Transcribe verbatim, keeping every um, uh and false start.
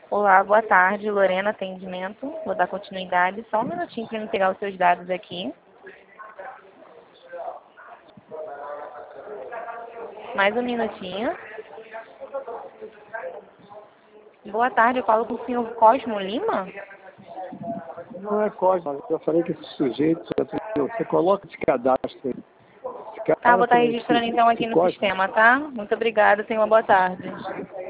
Olá, boa tarde, Lorena, atendimento. Vou dar continuidade. Só um minutinho para me pegar os seus dados aqui. Mais um minutinho. Boa tarde, eu falo com o senhor Cosmo Lima? Não é Cosmo, eu falei que esse sujeito, você coloca esse cadastro aí. Esse Tá, cara vou estar tem registrando esse, então esse aqui no Cosmo. sistema, tá? Muito obrigada, tenha uma boa tarde.